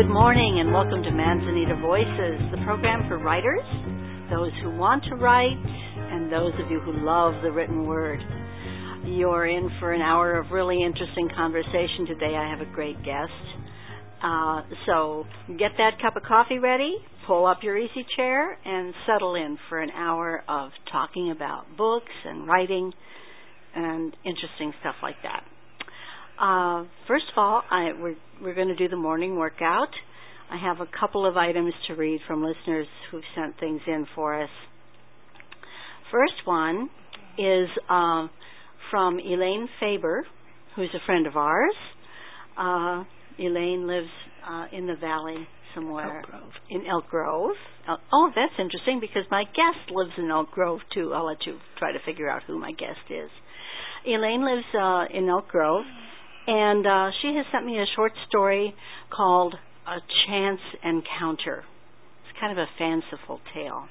Good morning and welcome to Manzanita Voices, the program for writers, those who want to write, and those of you who love the written word. You're in for an hour of really interesting conversation today. I have a great guest. So get that cup of coffee ready, pull up your easy chair, and settle in for an hour of talking about books and writing and interesting stuff like that. First of all, we're going to do the morning workout. I have a couple of items to read from listeners who've sent things in for us. First one is from Elaine Faber, who's a friend of ours. Elaine lives in the valley somewhere. In Elk Grove. Oh, that's interesting because my guest lives in Elk Grove too. I'll let you try to figure out who my guest is. Elaine lives in Elk Grove. And she has sent me a short story called A Chance Encounter. It's kind of a fanciful tale.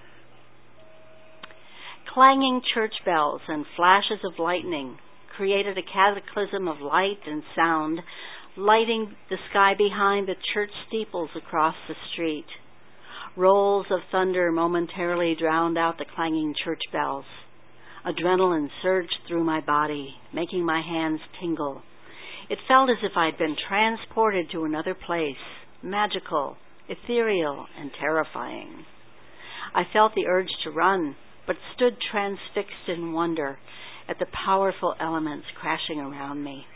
Clanging church bells and flashes of lightning created a cataclysm of light and sound, lighting the sky behind the church steeples across the street. Rolls of thunder momentarily drowned out the clanging church bells. Adrenaline surged through my body, making my hands tingle. It felt as if I'd been transported to another place, magical, ethereal, and terrifying. I felt the urge to run, but stood transfixed in wonder at the powerful elements crashing around me.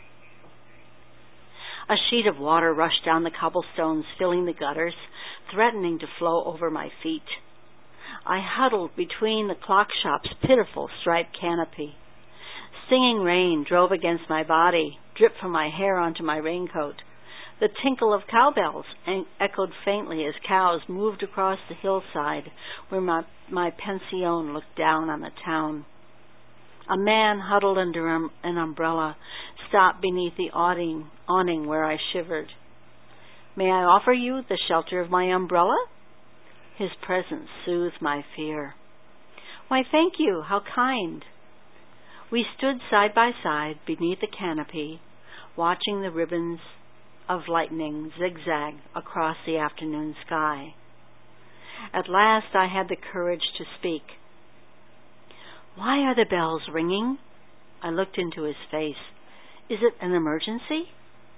A sheet of water rushed down the cobblestones, filling the gutters, threatening to flow over my feet. I huddled between the clock shop's pitiful striped canopy. Stinging rain drove against my body, dripped from my hair onto my raincoat. The tinkle of cowbells echoed faintly as cows moved across the hillside where my pension looked down on the town. A man huddled under an umbrella stopped beneath the awning where I shivered. "May I offer you the shelter of my umbrella?" His presence soothed my fear. "Why, thank you. How kind." We stood side by side beneath the canopy, watching the ribbons of lightning zigzag across the afternoon sky. At last I had the courage to speak. "Why are the bells ringing?" I looked into his face. "Is it an emergency?"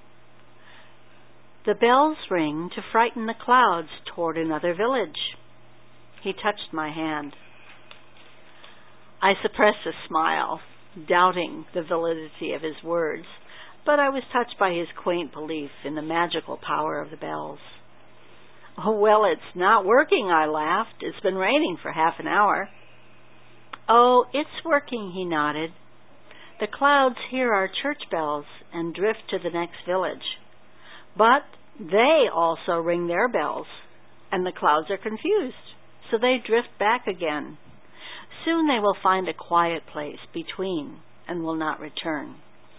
"The bells ring to frighten the clouds toward another village." He touched my hand. I suppressed a smile, doubting the validity of his words, but I was touched by his quaint belief in the magical power of the bells. "Oh, well, it's not working," I laughed. "It's been raining for half an hour." "Oh, it's working," he nodded. "The clouds hear our church bells and drift to the next village. But they also ring their bells, and the clouds are confused, so they drift back again. Soon they will find a quiet place between and will not return."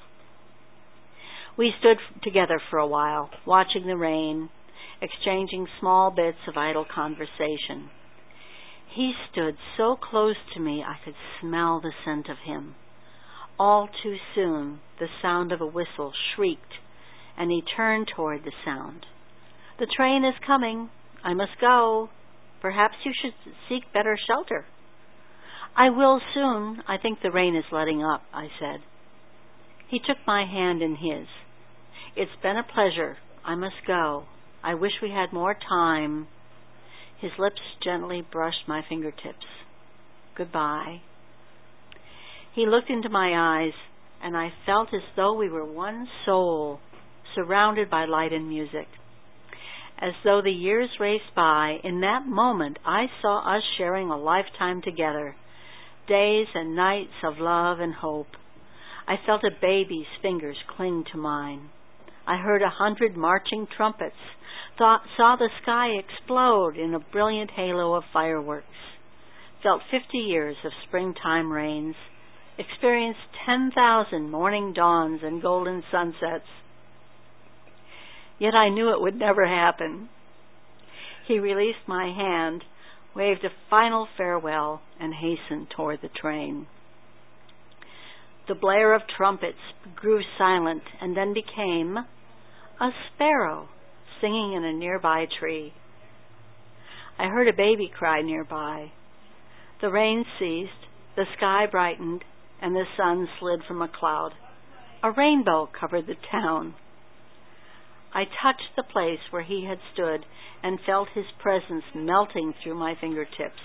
We stood together for a while, watching the rain, exchanging small bits of idle conversation. He stood so close to me I could smell the scent of him. All too soon, the sound of a whistle shrieked, and he turned toward the sound. "The train is coming. I must go. Perhaps you should seek better shelter." "I will soon. I think the rain is letting up," I said. He took my hand in his. "It's been a pleasure. I must go. I wish we had more time." His lips gently brushed my fingertips. "Goodbye." He looked into my eyes, and I felt as though we were one soul, surrounded by light and music. As though the years raced by, in that moment I saw us sharing a lifetime together. Days and nights of love and hope. I felt a baby's fingers cling to mine. I heard 100 marching trumpets, saw the sky explode in a brilliant halo of fireworks, felt 50 years of springtime rains, experienced 10,000 morning dawns and golden sunsets. Yet I knew it would never happen. He released my hand, waved a final farewell, and hastened toward the train. The blare of trumpets grew silent and then became a sparrow singing in a nearby tree. I heard a baby cry nearby. The rain ceased, the sky brightened, and the sun slid from a cloud. A rainbow covered the town. I touched the place where he had stood and felt his presence melting through my fingertips.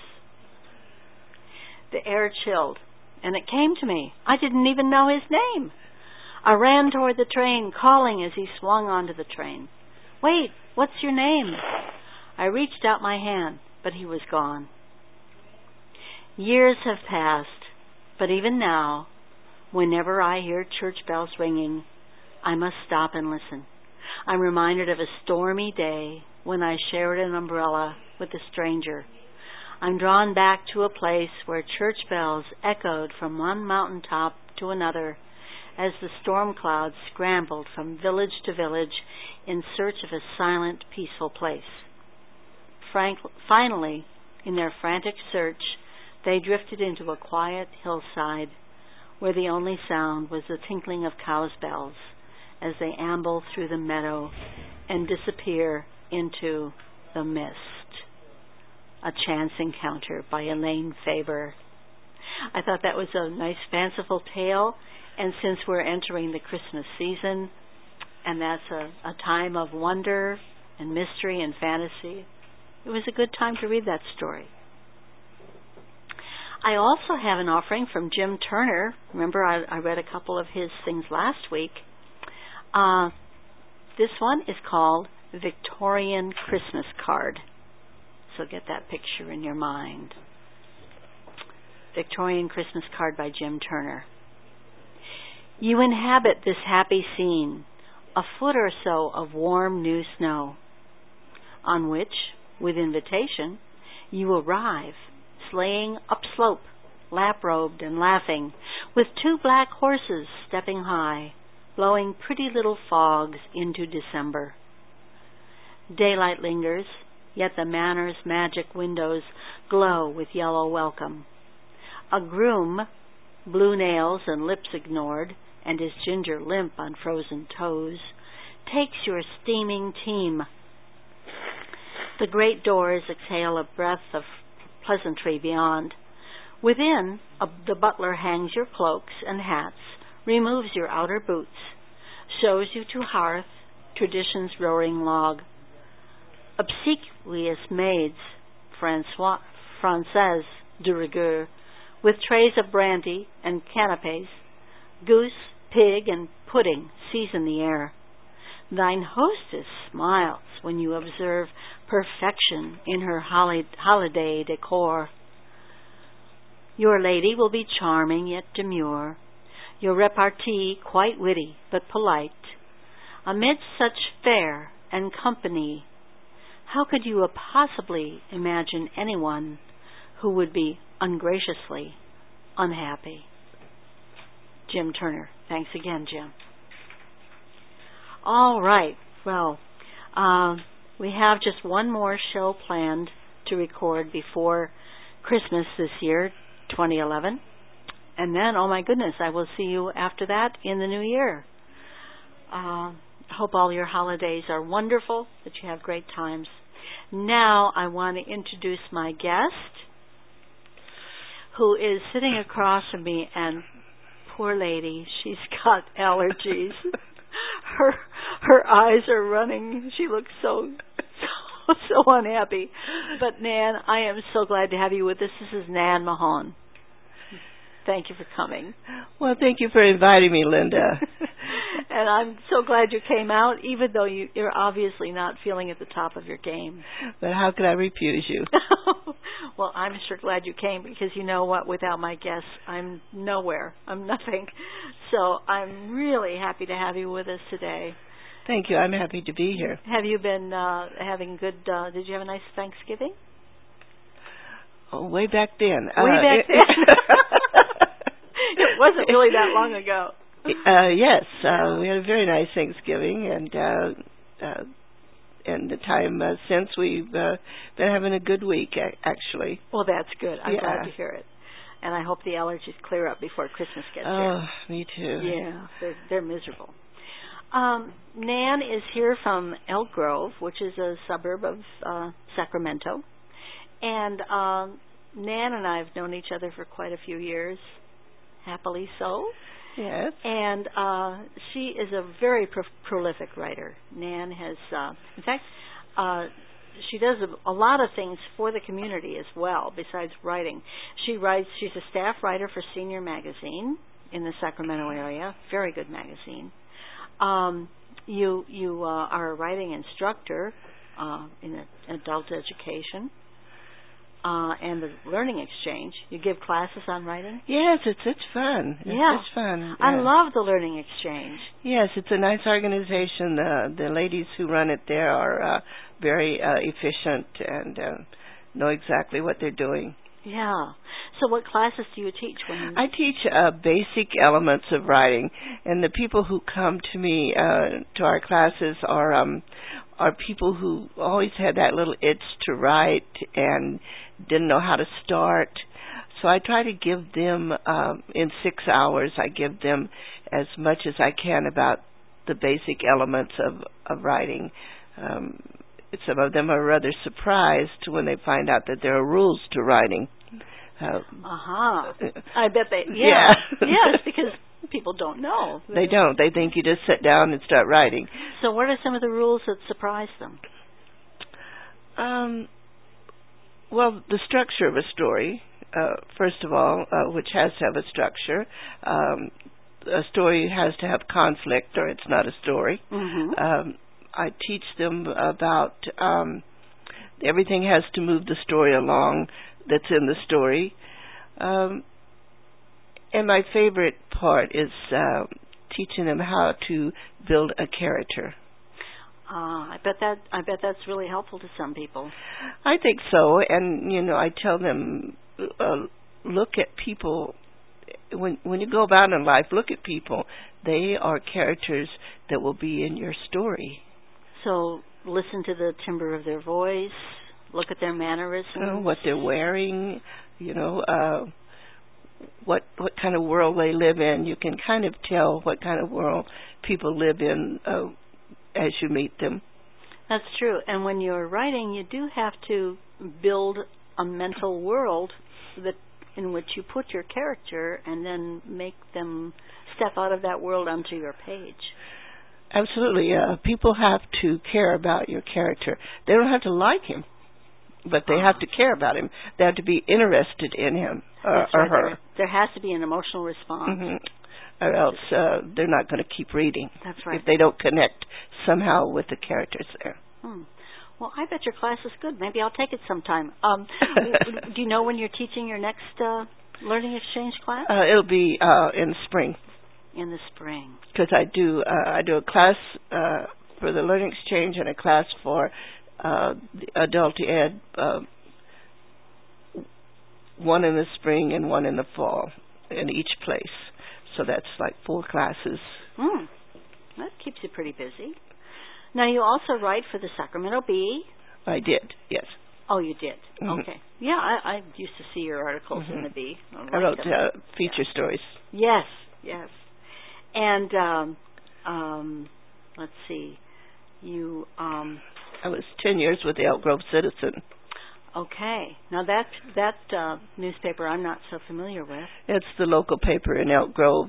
The air chilled, and it came to me. I didn't even know his name. I ran toward the train, calling as he swung onto the train. "Wait, what's your name?" I reached out my hand, but he was gone. Years have passed, but even now, whenever I hear church bells ringing, I must stop and listen. I'm reminded of a stormy day when I shared an umbrella with a stranger. I'm drawn back to a place where church bells echoed from one mountaintop to another as the storm clouds scrambled from village to village in search of a silent, peaceful place. Finally, in their frantic search, they drifted into a quiet hillside where the only sound was the tinkling of cows' bells as they amble through the meadow and disappear into the mist. A Chance Encounter by Elaine Faber. I thought that was a nice fanciful tale, and since we're entering the Christmas season, and that's a time of wonder and mystery and fantasy, it was a good time to read that story. I also have an offering from Jim Turner. Remember, I read a couple of his things last week. This one is called Victorian Christmas Card. So get that picture in your mind. Victorian Christmas Card by Jim Turner. You inhabit this happy scene, a foot or so of warm new snow, on which, with invitation, you arrive, sleighing upslope, lap-robed and laughing, with two black horses stepping high, blowing pretty little fogs into December. Daylight lingers, yet the manor's magic windows glow with yellow welcome. A groom, blue nails and lips ignored, and his ginger limp on frozen toes, takes your steaming team. The great doors exhale a breath of pleasantry beyond. Within, the butler hangs your cloaks and hats, removes your outer boots, shows you to hearth, tradition's roaring log. Obsequious maids, Françaises de rigueur, with trays of brandy and canapes, goose, pig, and pudding season the air. Thine hostess smiles when you observe perfection in her holiday decor. Your lady will be charming yet demure, your repartee quite witty but polite. Amidst such fare and company, how could you possibly imagine anyone who would be ungraciously unhappy? Jim Turner. Thanks again, Jim. All right. Well, we have just one more show planned to record before Christmas this year, 2011. And then, oh my goodness, I will see you after that in the new year. Hope all your holidays are wonderful, that you have great times. Now I want to introduce my guest, who is sitting across from me, and poor lady, she's got allergies. Her eyes are running. She looks so unhappy. But Nan, I am so glad to have you with us. This is Nan Mahon. Thank you for coming. Well, thank you for inviting me, Linda. And I'm so glad you came out, even though you're obviously not feeling at the top of your game. But how could I refuse you? Well, I'm sure glad you came, because you know what? Without my guests, I'm nowhere. I'm nothing. So I'm really happy to have you with us today. Thank you. I'm happy to be here. Have you been having good, did you have a nice Thanksgiving? Oh, way back then. Way back then. It wasn't really that long ago. Yes, we had a very nice Thanksgiving, and the time since we've been having a good week, actually. Well, that's good. I'm glad to hear it. And I hope the allergies clear up before Christmas gets here. Oh, me too. Yeah, they're miserable. Nan is here from Elk Grove, which is a suburb of Sacramento. And Nan and I have known each other for quite a few years, happily so. Yes. And she is a very prolific writer. Nan has, in fact, she does a lot of things for the community as well, besides writing. She's a staff writer for Senior Magazine in the Sacramento area, very good magazine. You are a writing instructor in adult education. And the Learning Exchange. You give classes on writing? Yes, it's fun. It's fun. Yeah. I love the Learning Exchange. Yes, it's a nice organization. The ladies who run it there are very efficient and know exactly what they're doing. Yeah. So what classes do you teach? I teach basic elements of writing, and the people who come to me to our classes are people who always had that little itch to write and didn't know how to start. So I try to give them, in 6 hours, I give them as much as I can about the basic elements of writing. Some of them are rather surprised when they find out that there are rules to writing. I bet they, yeah. Yes, because people don't know. They don't. They think you just sit down and start writing. So what are some of the rules that surprise them? Well, the structure of a story, first of all, which has to have a structure. A story has to have conflict or it's not a story. Mm-hmm. I teach them about everything has to move the story along that's in the story. And my favorite part is teaching them how to build a character. I bet that's really helpful to some people. I think so, and I tell them, look at people. When you go about in life, look at people. They are characters that will be in your story. So listen to the timbre of their voice. Look at their mannerisms. What they're wearing. What kind of world they live in. You can kind of tell what kind of world people live in as you meet them. That's true. And when you're writing, you do have to build a mental world in which you put your character and then make them step out of that world onto your page. Absolutely. People have to care about your character. They don't have to like him, but they have to care about him. They have to be interested in him or her. There has to be an emotional response. Mm-hmm. Or else they're not going to keep reading. That's right. If they don't connect somehow with the characters there. Well, I bet your class is good. Maybe I'll take it sometime. Do you know when you're teaching your next Learning Exchange class? It'll be in the spring. In the spring. Because I do a class for the Learning Exchange and a class for adult ed, one in the spring and one in the fall in each place. So that's like 4 classes. That keeps you pretty busy. Now, you also write for the Sacramento Bee. I did, yes. Oh, you did? Mm-hmm. Okay. Yeah, I used to see your articles in the Bee. I wrote feature stories. Yes. And let's see. You I was 10 years with the Elk Grove Citizen. Okay. Now that newspaper I'm not so familiar with. It's the local paper in Elk Grove.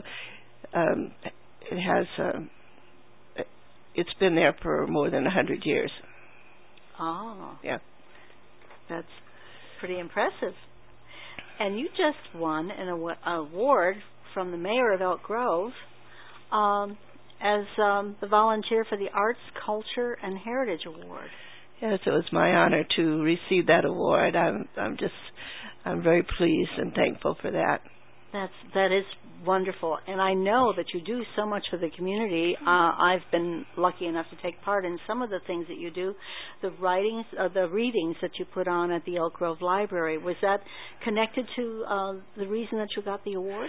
It has it's been there for more than 100 years. Oh. Yeah. That's pretty impressive. And you just won an award from the mayor of Elk Grove as the volunteer for the Arts, Culture, and Heritage Award. Yes, it was my honor to receive that award. I'm very pleased and thankful for that. That is wonderful, and I know that you do so much for the community. I've been lucky enough to take part in some of the things that you do. The readings that you put on at the Elk Grove Library, was that connected to the reason that you got the award?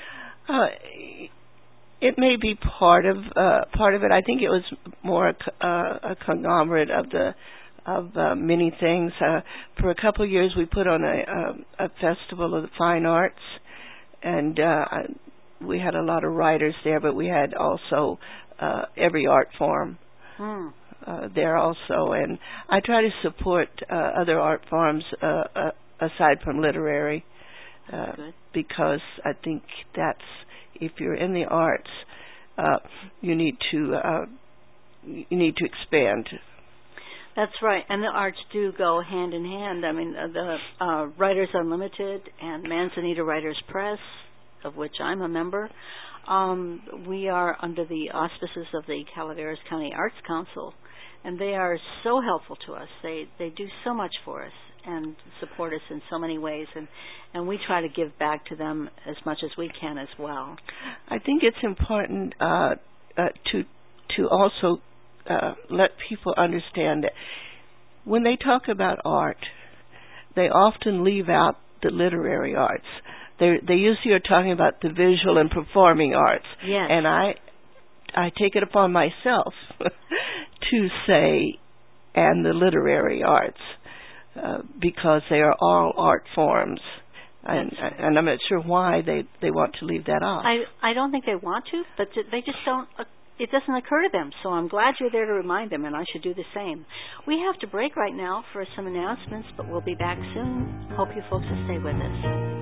It may be part of it. I think it was more a conglomerate of many things. For a couple of years, we put on a festival of the fine arts, and we had a lot of writers there, but we had also every art form there also, and I try to support other art forms aside from literary, because I think that's, if you're in the arts, you need to expand. That's right, and the arts do go hand in hand. I mean, the Writers Unlimited and Manzanita Writers Press, of which I'm a member, we are under the auspices of the Calaveras County Arts Council, and they are so helpful to us. They do so much for us and support us in so many ways, and we try to give back to them as much as we can as well. I think it's important to also let people understand that when they talk about art, they often leave out the literary arts. They usually are talking about the visual and performing arts. Yes. And I take it upon myself to say, and the literary arts, because they are all art forms. And I'm not sure why they want to leave that off. I don't think they want to, but they just don't. It doesn't occur to them. So I'm glad you're there to remind them, and I should do the same. We have to break right now for some announcements, but we'll be back soon. Hope you folks will stay with us.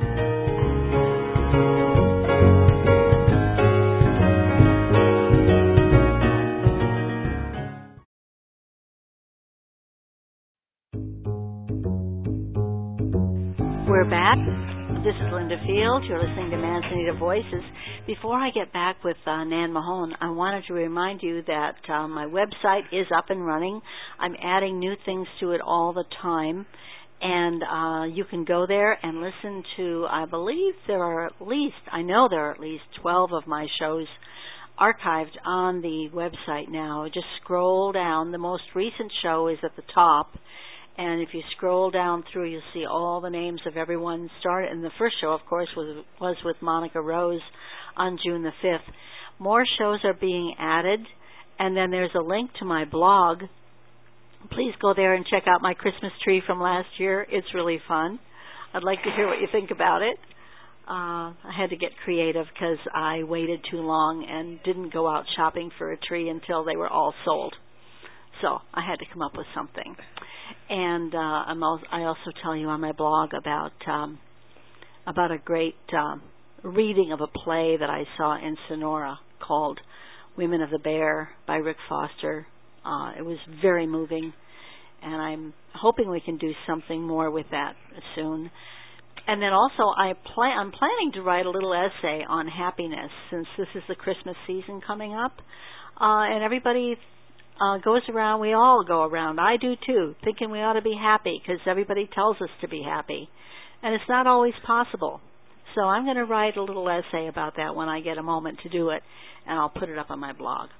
We're back. This is Linda Field. You're listening to Manzanita Voices. Before I get back with Nan Mahone, I wanted to remind you that my website is up and running. I'm adding new things to it all the time. And you can go there and listen to, I know there are at least 12 of my shows archived on the website now. Just scroll down. The most recent show is at the top. And if you scroll down through, you'll see all the names of everyone started. And the first show, of course, was with Monica Rose on June the 5th. More shows are being added. And then there's a link to my blog. Please go there and check out my Christmas tree from last year. It's really fun. I'd like to hear what you think about it. I had to get creative because I waited too long and didn't go out shopping for a tree until they were all sold. So I had to come up with something. And I also tell you on my blog about a great reading of a play that I saw in Sonora called Women of the Bear by Rick Foster. It was very moving, and I'm hoping we can do something more with that soon. And then also I'm planning to write a little essay on happiness, since this is the Christmas season coming up, and everybody goes around, we all go around, I do too, thinking we ought to be happy because everybody tells us to be happy. And it's not always possible. So I'm going to write a little essay about that when I get a moment to do it, and I'll put it up on my blog.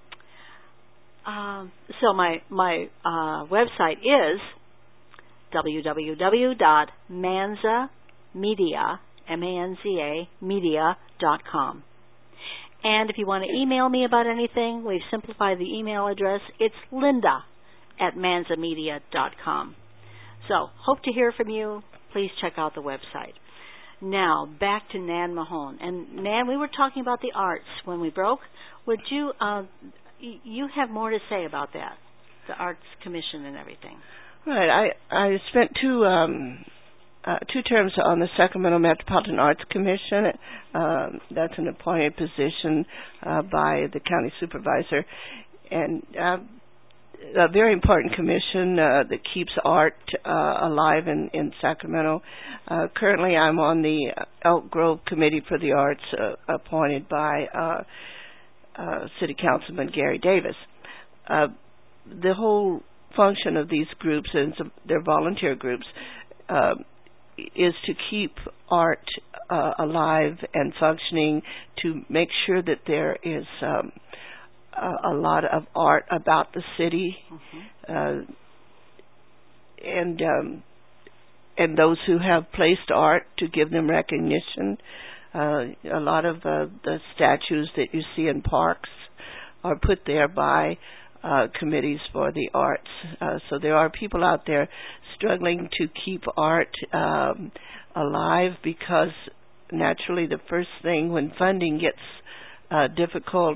So my website is www.manzamedia, M-A-N-Z-A, media.com. And if you want to email me about anything, we've simplified the email address. It's linda@manzamedia.com. So, hope to hear from you. Please check out the website. Now, back to Nan Mahone. And Nan, we were talking about the arts when we broke. Would you, you have more to say about that, the Arts Commission and everything. Right. I spent two terms on the Sacramento Metropolitan Arts Commission. That's an appointed position by the county supervisor, and a very important commission that keeps art alive in Sacramento. Currently, I'm on the Elk Grove Committee for the Arts, appointed by City Councilman Gary Davis. The whole function of these groups, and they're volunteer groups, is to keep art alive and functioning, to make sure that there is a lot of art about the city, and those who have placed art, to give them recognition. A lot of the statues that you see in parks are put there by committees for the arts. So there are people out there struggling to keep art alive, because naturally the first thing when funding gets difficult,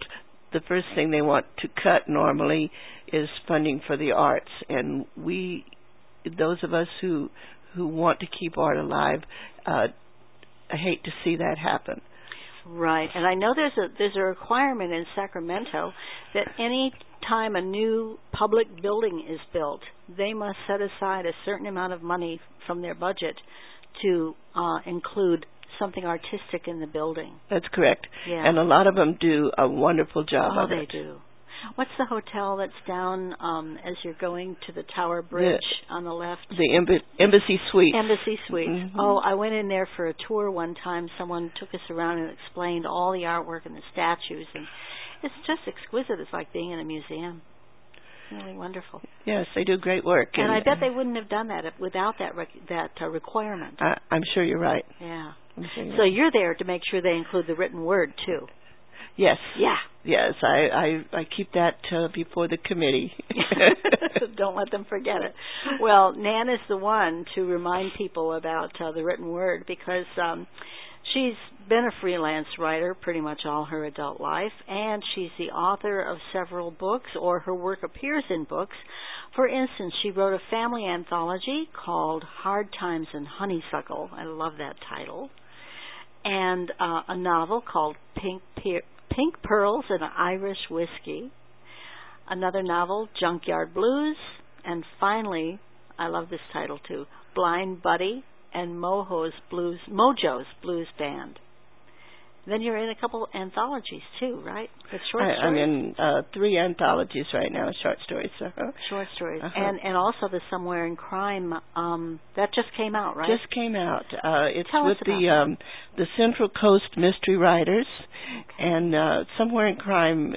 the first thing they want to cut normally is funding for the arts, and those of us who want to keep art alive, I hate to see that happen. Right, and I know there's a requirement in Sacramento that any time a new public building is built, they must set aside a certain amount of money from their budget to include something artistic in the building. That's correct. Yeah. And a lot of them do a wonderful job of it. Oh, they do. What's the hotel that's down as you're going to the Tower Bridge on the left? The Embassy Suites. Embassy Suites. Mm-hmm. Oh, I went in there for a tour one time. Someone took us around and explained all the artwork and the statues, and it's just exquisite. It's like being in a museum. Really wonderful. Yes, they do great work. And I bet they wouldn't have done that without that requirement. I'm sure you're right. Yeah. So you're there to make sure they include the written word, too. Yes. Yeah. Yes, I keep that before the committee. Don't let them forget it. Well, Nan is the one to remind people about the written word because she's been a freelance writer pretty much all her adult life, and she's the author of several books, or her work appears in books. For instance, she wrote a family anthology called Hard Times in Honeysuckle. I love that title. And a novel called Pink Pearls and Irish Whiskey. Another novel, Junkyard Blues. And finally, I love this title too, Blind Buddy and Mojo's Blues Band. Then you're in a couple anthologies too, right? With short stories. I'm in 3 anthologies right now, short stories. Short stories, and also the Somewhere in Crime that just came out, right? Just came out. It's Tell with us about the Central Coast Mystery Writers, okay. and Somewhere in Crime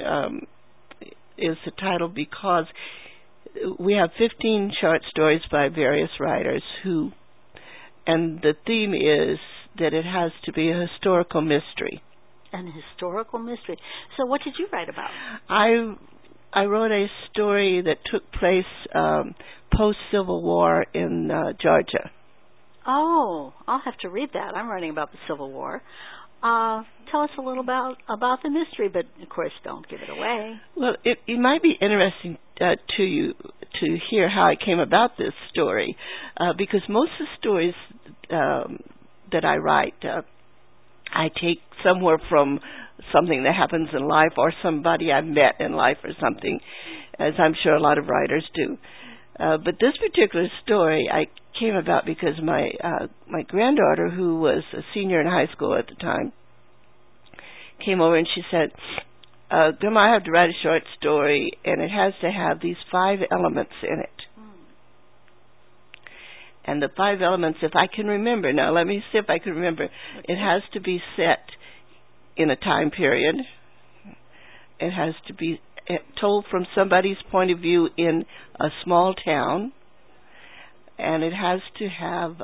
is the title because we have 15 short stories by various writers and the theme is that it has to be a historical mystery. An historical mystery. So what did you write about? I wrote a story that took place post-Civil War in Georgia. Oh, I'll have to read that. I'm writing about the Civil War. Tell us a little about the mystery, but of course don't give it away. Well, it might be interesting to you to hear how I came about this story, because most of the stories that I write, I take somewhere from something that happens in life or somebody I've met in life or something, as I'm sure a lot of writers do. But this particular story I came about because my granddaughter, who was a senior in high school at the time, came over and she said, Grandma, I have to write a short story, and it has to have these 5 elements in it. And the 5 elements, if I can remember, now let me see if I can remember, it has to be set in a time period. It has to be told from somebody's point of view in a small town. And it has to have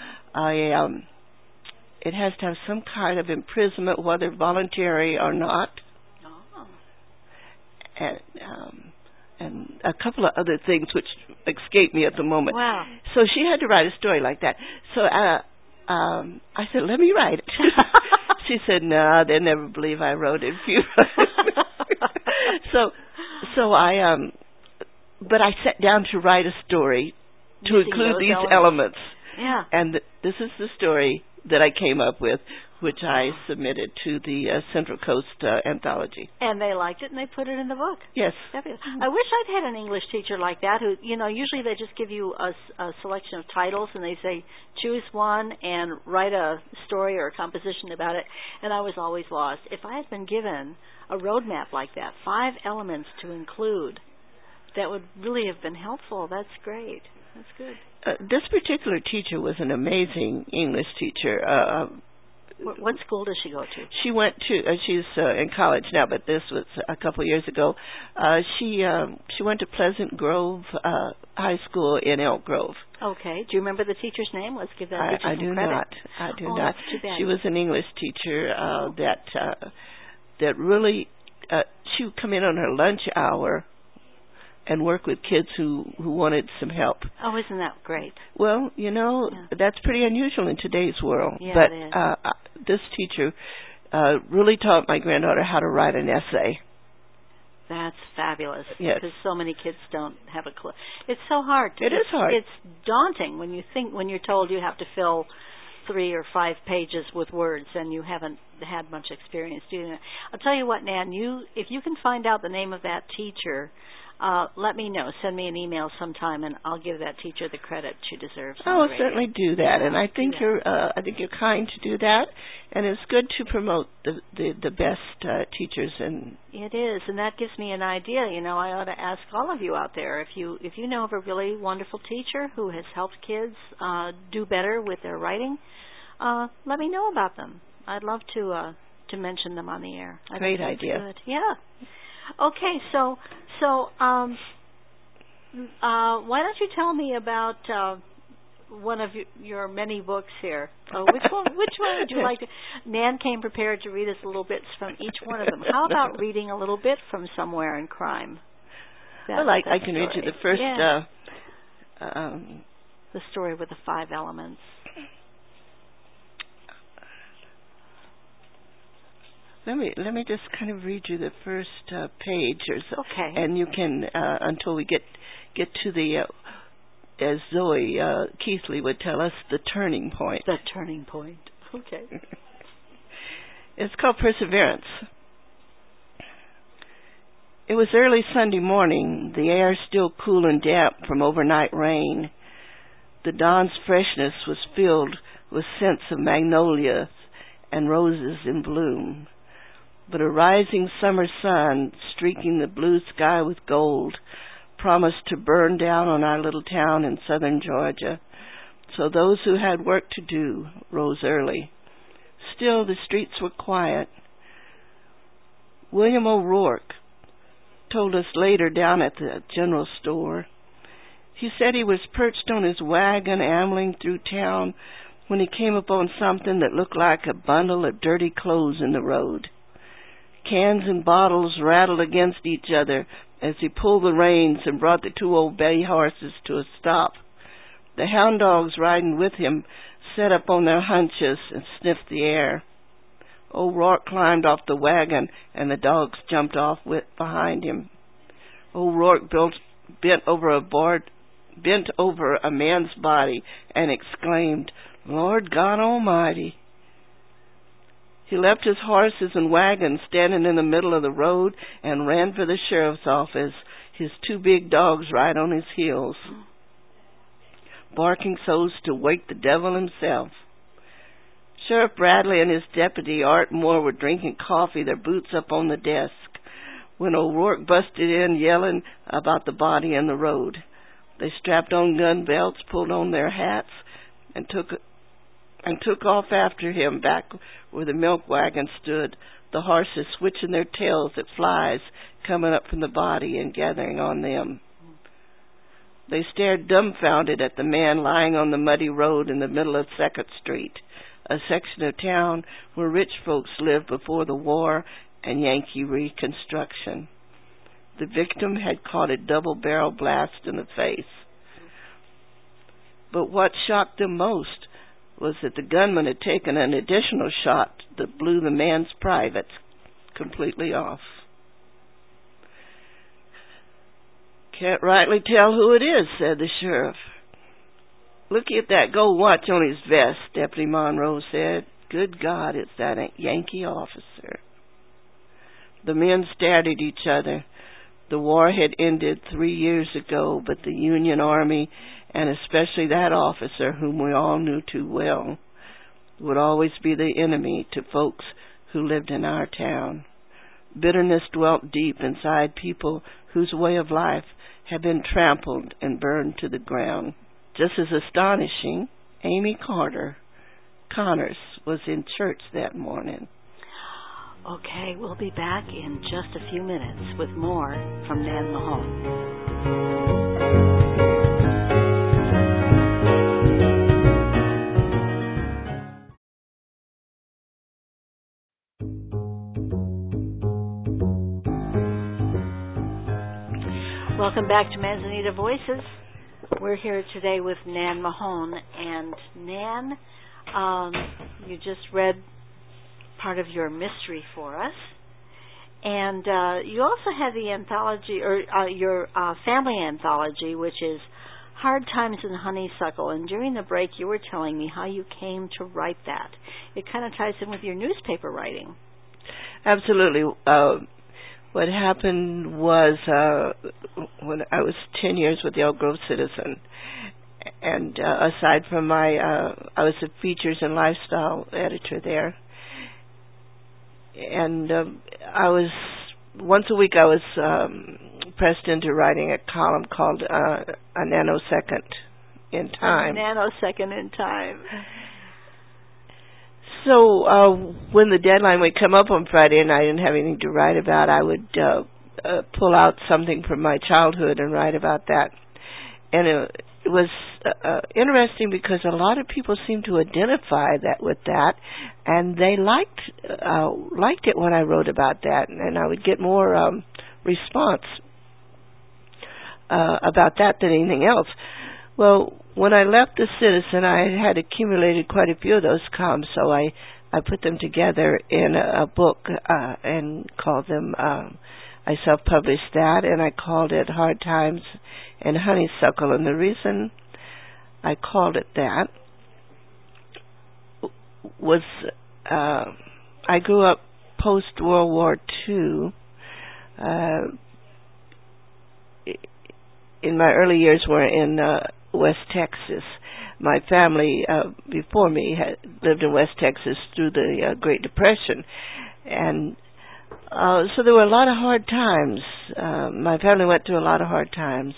it has to have some kind of imprisonment, whether voluntary or not. And a couple of other things which escape me at the moment. Wow. So she had to write a story like that. So I said, let me write it. She said, no, they'll never believe I wrote it. So but I sat down to write a story to using include these elements. Yeah. And this is the story that I came up with, which I submitted to the Central Coast Anthology. And they liked it, and they put it in the book. Yes. I wish I'd had an English teacher like that who, usually they just give you a selection of titles, and they say, choose one and write a story or a composition about it, and I was always lost. If I had been given a roadmap like that, 5 elements to include, that would really have been helpful. That's great. That's good. This particular teacher was an amazing English teacher. What school does she go to? She went to. She's in college now, but this was a couple of years ago. She went to Pleasant Grove High School in Elk Grove. Okay. Do you remember the teacher's name? Let's give that teacher some credit. I do not. That's too bad. She was an English teacher that really. She would come in on her lunch hour and work with kids who wanted some help. Oh, isn't that great? Well, that's pretty unusual in today's world. Yeah, but it is. This teacher really taught my granddaughter how to write an essay. That's fabulous. Yes. Because so many kids don't have a clue. It's so hard. It is hard. It's daunting when you're told you have to fill 3 or 5 pages with words and you haven't had much experience doing it. I'll tell you what, Nan, if you can find out the name of that teacher, let me know. Send me an email sometime, and I'll give that teacher the credit she deserves. I will certainly do that, and I think you're kind to do that, and it's good to promote the best teachers. And it is, and that gives me an idea. I ought to ask all of you out there if you know of a really wonderful teacher who has helped kids do better with their writing. Let me know about them. I'd love to mention them on the air. Great idea. Good. Yeah. Okay, so why don't you tell me about one of your many books here? Which one would you like to? Nan came prepared to read us little bits from each one of them. How about reading a little bit from Somewhere in Crime? I can read you the first. Yeah. The story with the 5 elements. Let me just kind of read you the first page, or so, okay. And you can until we get to the as Zoe Keithley would tell us, the turning point. The turning point. Okay. It's called Perseverance. It was early Sunday morning, the air still cool and damp from overnight rain. The dawn's freshness was filled with scents of magnolias and roses in bloom. But a rising summer sun, streaking the blue sky with gold, promised to burn down on our little town in southern Georgia. So those who had work to do rose early. Still, the streets were quiet. William O'Rourke told us later down at the general store. He said he was perched on his wagon ambling through town when he came upon something that looked like a bundle of dirty clothes in the road. Cans and bottles rattled against each other as he pulled the reins and brought the 2 old bay horses to a stop. The hound dogs riding with him sat up on their haunches and sniffed the air. O'Rourke climbed off the wagon, and the dogs jumped off behind him. O'Rourke bent over a man's body and exclaimed, "Lord God Almighty!" He left his horses and wagon standing in the middle of the road and ran for the sheriff's office, his 2 big dogs right on his heels, barking so as to wake the devil himself. Sheriff Bradley and his deputy, Art Moore, were drinking coffee, their boots up on the desk, when O'Rourke busted in yelling about the body in the road. They strapped on gun belts, pulled on their hats, and took off after him back where the milk wagon stood, the horses switching their tails at flies coming up from the body and gathering on them. They stared dumbfounded at the man lying on the muddy road in the middle of 2nd Street, a section of town where rich folks lived before the war and Yankee Reconstruction. The victim had caught a double-barrel blast in the face. But what shocked them most was that the gunman had taken an additional shot that blew the man's privates completely off. "Can't rightly tell who it is," said the sheriff. "Looky at that gold watch on his vest," Deputy Monroe said. "Good God, it's that Yankee officer." The men stared at each other. The war had ended 3 years ago, but the Union Army, and especially that officer whom we all knew too well, would always be the enemy to folks who lived in our town. Bitterness dwelt deep inside people whose way of life had been trampled and burned to the ground. Just as astonishing, Amy Connors was in church that morning. Okay, we'll be back in just a few minutes with more from Nan Mahone. Welcome back to Manzanita Voices. We're here today with Nan Mahone. And Nan, you just read part of your mystery for us. And you also have the anthology, or your family anthology, which is Hard Times in Honeysuckle. And during the break, you were telling me how you came to write that. It kind of ties in with your newspaper writing. Absolutely. What happened was when I was 10 years with the Elk Grove Citizen, and aside from I was a features and lifestyle editor there, and once a week I was pressed into writing a column called A Nanosecond in Time. A Nanosecond in Time. So when the deadline would come up on Friday and I didn't have anything to write about, I would pull out something from my childhood and write about that. And it was interesting because a lot of people seemed to identify that with that, and they liked it when I wrote about that, and I would get more response about that than anything else. Well, when I left the Citizen, I had accumulated quite a few of those columns, so I put them together in a book and called them. I self-published that, and I called it Hard Times in Honeysuckle. And the reason I called it that was I grew up post-World War II. In my early years were in West Texas. My family before me had lived in West Texas through the Great Depression, and so there were a lot of hard times. My family went through a lot of hard times,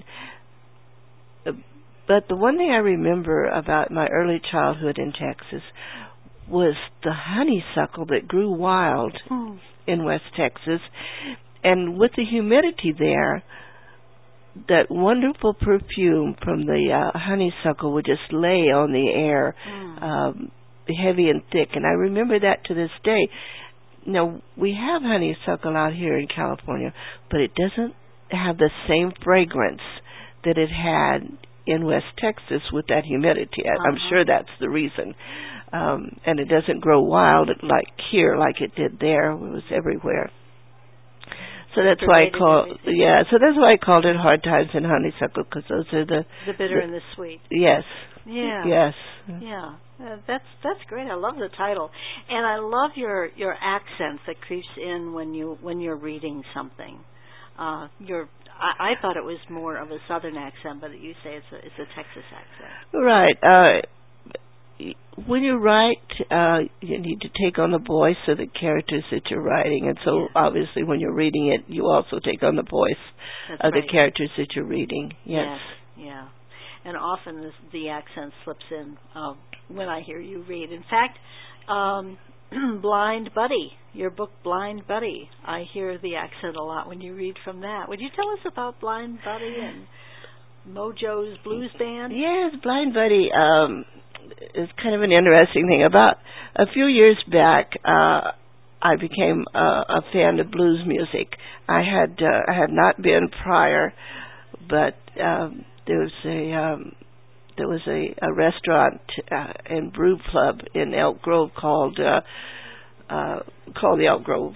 but the one thing I remember about my early childhood in Texas was the honeysuckle that grew wild in West Texas, and with the humidity there, that wonderful perfume from the honeysuckle would just lay on the air, heavy and thick. And I remember that to this day. Now, we have honeysuckle out here in California, but it doesn't have the same fragrance that it had in West Texas with that humidity. I'm sure that's the reason. And it doesn't grow wild like here, like it did there. It was everywhere. So that's why I called it Hard Times in Honeysuckle, because those are the bitter and the sweet. Yes. Yeah. Yes. Yeah. That's great. I love the title, and I love your accent that creeps in when you're reading something. I thought it was more of a Southern accent, but you say it's a Texas accent. Right. When you write, you need to take on the voice of the characters that you're writing, and so obviously when you're reading it, you also take on the voice of the characters that you're reading. Yes. Yeah. And often the accent slips in when I hear you read. In fact, Blind Buddy, your book Blind Buddy, I hear the accent a lot when you read from that. Would you tell us about Blind Buddy and Mojo's Blues Band? Yes, Blind Buddy is kind of an interesting thing. About a few years back, I became a fan of blues music. I had not been prior, but there was a restaurant and brew club in Elk Grove called the Elk Grove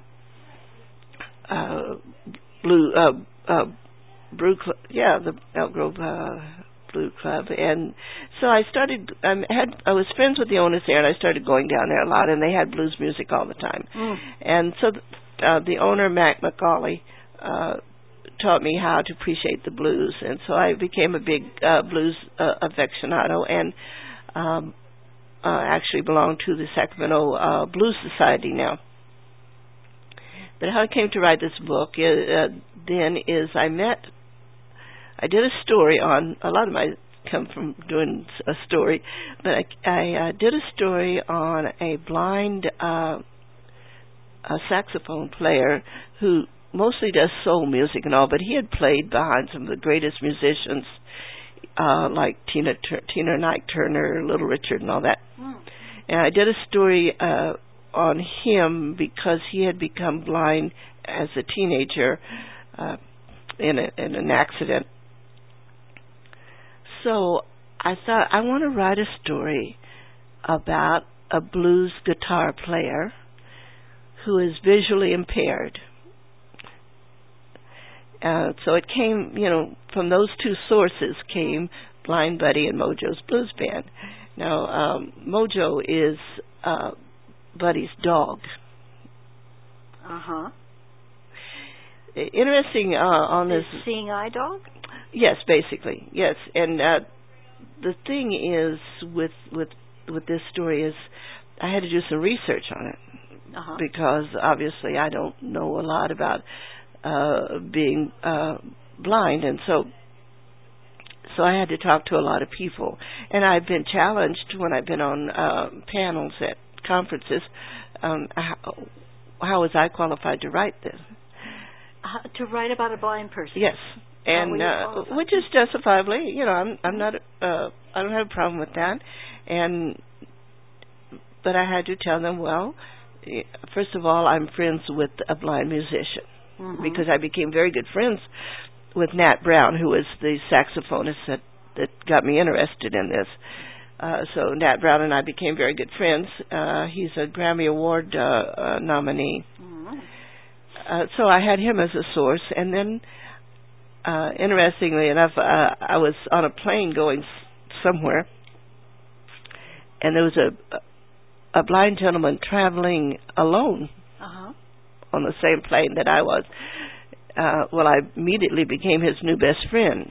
Brew Club. Yeah, the Elk Grove Brew Club. And so I started. I was friends with the owners there, and I started going down there a lot. And they had blues music all the time. And so the owner, Mac McCauley, taught me how to appreciate the blues, and so I became a big blues aficionado, and actually belong to the Sacramento Blues Society now. But how I came to write this book then is I did a story on, a lot of my come from doing a story, but I did a story on a blind a saxophone player who mostly does soul music and all, but he had played behind some of the greatest musicians like Tina Knight Turner, Little Richard, and all that. And I did a story on him because he had become blind as a teenager in an accident. So I thought, I want to write a story about a blues guitar player who is visually impaired. So it came, from those two sources came Blind Buddy and Mojo's Blues Band. Now, Mojo is Buddy's dog. Uh-huh. Interesting on this... Seeing eye dog? Yes, basically, yes. And the thing is with this story is I had to do some research on it. Uh-huh. Because obviously I don't know a lot about being blind, and so I had to talk to a lot of people. And I've been challenged when I've been on panels at conferences. How was I qualified to write this? To write about a blind person? Yes, and which is justifiably. I'm not. I don't have a problem with that, but I had to tell them, well, first of all, I'm friends with a blind musician. Mm-hmm. Because I became very good friends with Nat Brown, who was the saxophonist that got me interested in this. So Nat Brown and I became very good friends. He's a Grammy Award nominee. Mm-hmm. So I had him as a source. And then, interestingly enough, I was on a plane going somewhere, and there was a blind gentleman traveling alone. Uh-huh. On the same plane that I was. Well, I immediately became his new best friend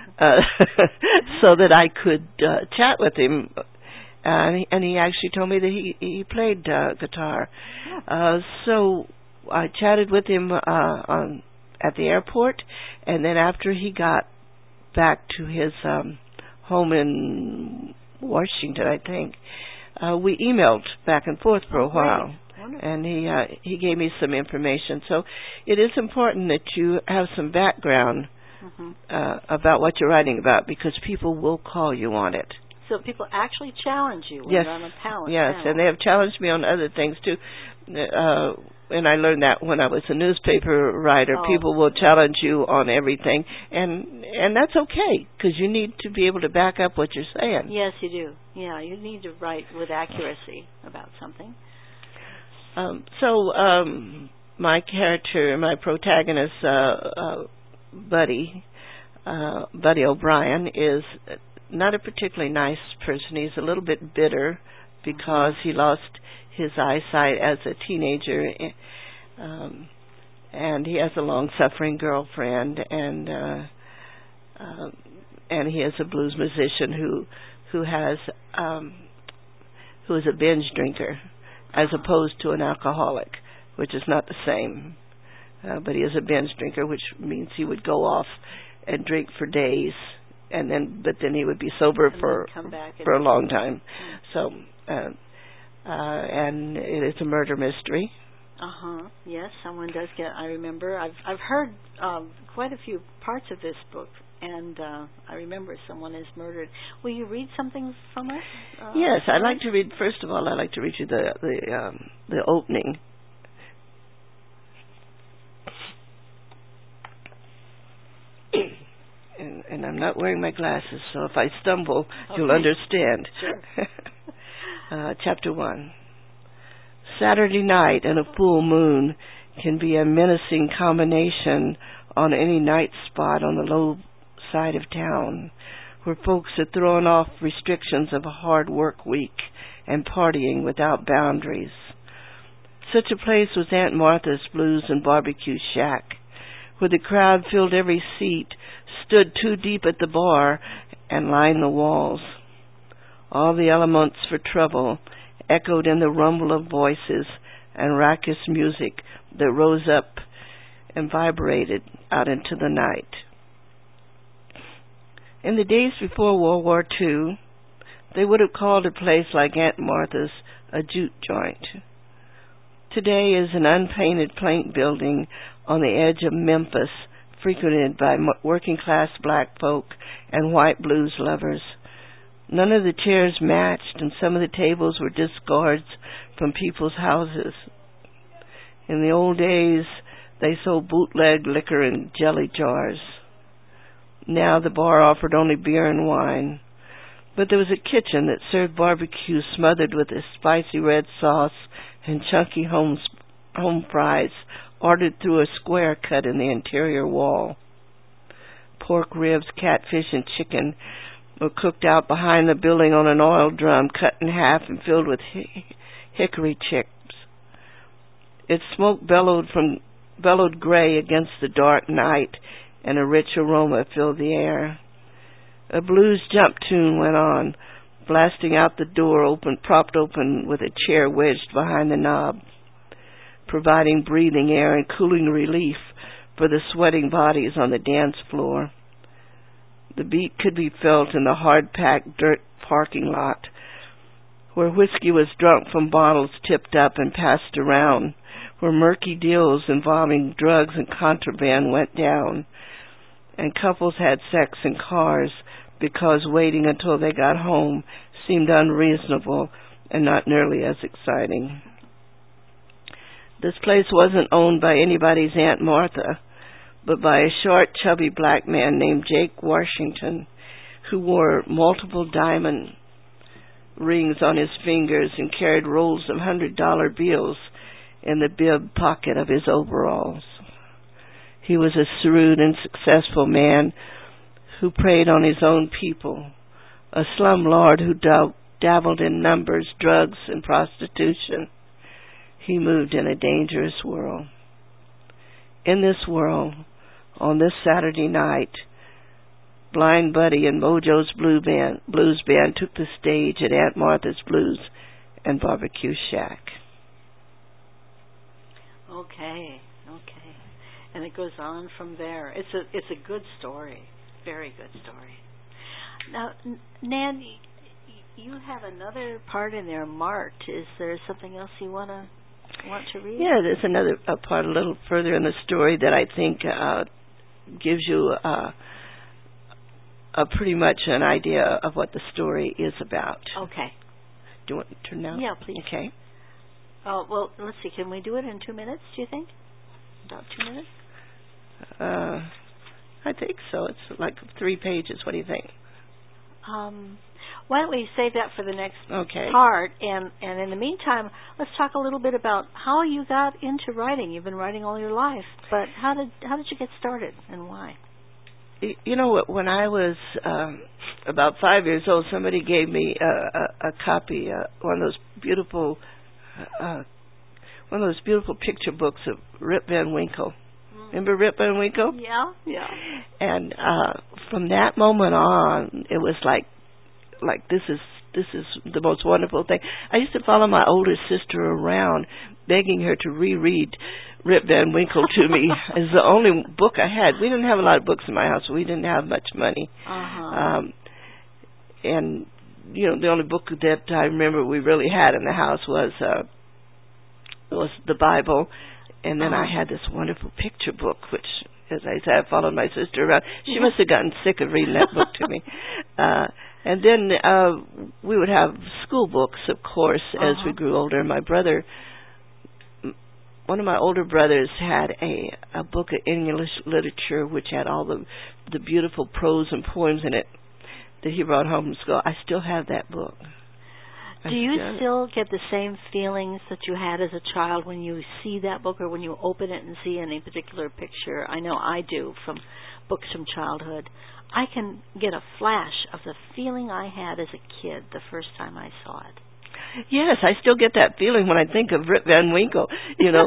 so that I could chat with him. And he actually told me that he played guitar. So I chatted with him at the airport, and then after he got back to his home in Washington, I think, we emailed back and forth for a while. And he gave me some information. So it is important that you have some background about what you're writing about, because people will call you on it. So people actually challenge you when yes. you're on a panel. Yes, and they have challenged me on other things too. And I learned that when I was a newspaper writer. People will challenge you on everything, and that's okay, because you need to be able to back up what you're saying. Yes, you do. Yeah, you need to write with accuracy about something. My character, my protagonist, Buddy O'Brien, is not a particularly nice person. He's a little bit bitter because he lost his eyesight as a teenager, and he has a long-suffering girlfriend, and he is a blues musician who is a binge drinker, as opposed to an alcoholic, which is not the same. But he is a binge drinker, which means he would go off and drink for days, but then he would be sober for a long time. So, and it is a murder mystery. Yes, someone does get. I remember. I've heard quite a few parts of this book, and I remember someone is murdered. Will you read something from it? Yes, I'd like to read. First of all, I'd like to read you the opening. And I'm not wearing my glasses, so if I stumble, you'll understand. Sure. Chapter 1. Saturday night and a full moon can be a menacing combination on any night spot on the low side of town, where folks are throwing off restrictions of a hard work week and partying without boundaries. Such a place was Aunt Martha's Blues and Barbecue Shack, where the crowd filled every seat, stood too deep at the bar, and lined the walls. All the elements for trouble echoed in the rumble of voices and raucous music that rose up and vibrated out into the night. In the days before World War II, they would have called a place like Aunt Martha's a jute joint. Today is an unpainted plank building on the edge of Memphis, frequented by working-class black folk and white blues lovers. None of the chairs matched, and some of the tables were discards from people's houses. In the old days, they sold bootleg liquor in jelly jars. Now the bar offered only beer and wine, but there was a kitchen that served barbecue smothered with a spicy red sauce and chunky home fries ordered through a square cut in the interior wall. Pork ribs, catfish, and chicken were cooked out behind the building on an oil drum, cut in half and filled with hickory chips. Its smoke bellowed gray against the dark night, and a rich aroma filled the air. A blues jump tune went on, blasting out the door propped open with a chair wedged behind the knob, providing breathing air and cooling relief for the sweating bodies on the dance floor. The beat could be felt in the hard-packed dirt parking lot, where whiskey was drunk from bottles tipped up and passed around, where murky deals involving drugs and contraband went down, and couples had sex in cars because waiting until they got home seemed unreasonable and not nearly as exciting. This place wasn't owned by anybody's Aunt Martha, but by a short, chubby black man named Jake Washington, who wore multiple diamond rings on his fingers and carried rolls of $100 bills in the bib pocket of his overalls. He was a shrewd and successful man who preyed on his own people, a slum lord who dabbled in numbers, drugs, and prostitution. He moved in a dangerous world. In this world, on this Saturday night, Blind Buddy and Mojo's Blues Band took the stage at Aunt Martha's Blues and Barbecue Shack. Okay. And it goes on from there. It's a good story. Very good story. Now, Nan, you have another part in there marked. Is there something else you want to read? Yeah, there's another part a little further in the story that I think gives you a pretty much an idea of what the story is about. Okay. Do you want to turn now? Yeah, please. Okay. Well, let's see. Can we do it in 2 minutes, do you think? About 2 minutes? I think so. It's like 3 pages. What do you think? Why don't we save that for the next okay. part? And in the meantime, let's talk a little bit about how you got into writing. You've been writing all your life, but how did you get started and why? You know, when I was about 5 years old, somebody gave me a copy, one of those beautiful picture books of Rip Van Winkle. Remember Rip Van Winkle? Yeah. And from that moment on, it was like this is the most wonderful thing. I used to follow my older sister around, begging her to reread Rip Van Winkle to me. It's the only book I had. We didn't have a lot of books in my house. We didn't have much money. And you know, the only book that I remember we really had in the house was the Bible. And then I had this wonderful picture book, which, as I said, I followed my sister around. She must have gotten sick of reading that book to me. And then we would have school books, of course, as we grew older. My brother, one of my older brothers, had a book of English literature, which had all the beautiful prose and poems in it that he brought home from school. I still have that book. Do you still get the same feelings that you had as a child when you see that book or when you open it and see any particular picture? I know I do from books from childhood. I can get a flash of the feeling I had as a kid the first time I saw it. Yes, I still get that feeling when I think of Rip Van Winkle, you know.